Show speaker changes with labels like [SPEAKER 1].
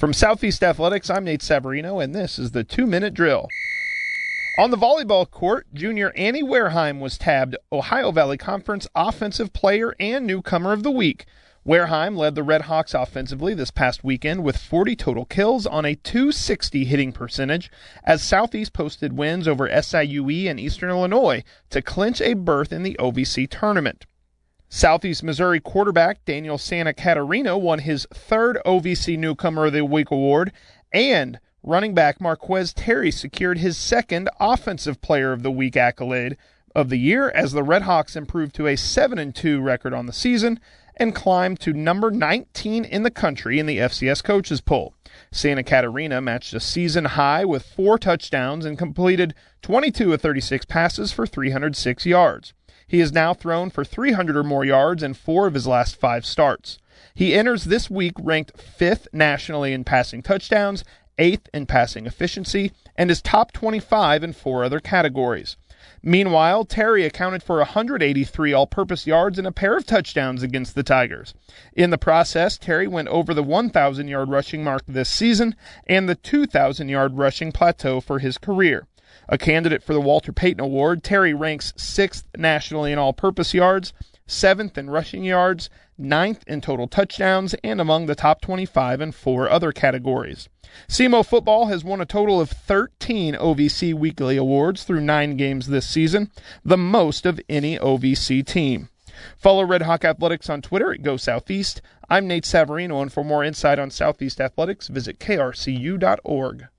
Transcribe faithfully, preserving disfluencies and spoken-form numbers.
[SPEAKER 1] From Southeast Athletics, I'm Nate Savarino, and this is the two-minute drill. On the volleyball court, junior Annie Wareheim was tabbed Ohio Valley Conference Offensive Player and Newcomer of the Week. Wareheim led the Red Hawks offensively this past weekend with forty total kills on a two sixty hitting percentage, as Southeast posted wins over S I U E and Eastern Illinois to clinch a berth in the O V C tournament. Southeast Missouri quarterback Daniel Santa Catarina won his third O V C Newcomer of the Week award, and running back Marquez Terry secured his second Offensive Player of the Week accolade of the year as the Red Hawks improved to a seven and two record on the season and climbed to number nineteen in the country in the F C S coaches poll. Santa Catarina matched a season high with four touchdowns and completed twenty-two of thirty-six passes for three hundred six yards. He has now thrown for three hundred or more yards in four of his last five starts. He enters this week ranked fifth nationally in passing touchdowns, eighth in passing efficiency, and is top twenty-five in four other categories. Meanwhile, Terry accounted for one hundred eighty-three all-purpose yards and a pair of touchdowns against the Tigers. In the process, Terry went over the one thousand yard rushing mark this season and the two thousand yard rushing plateau for his career. A candidate for the Walter Payton Award, Terry ranks sixth nationally in all-purpose yards, seventh in rushing yards, ninth in total touchdowns, and among the top twenty-five in four other categories. S E M O football has won a total of thirteen O V C weekly awards through nine games this season, the most of any O V C team. Follow Red Hawk Athletics on Twitter at Go Southeast. I'm Nate Savarino, and for more insight on Southeast Athletics, visit K R C U dot org.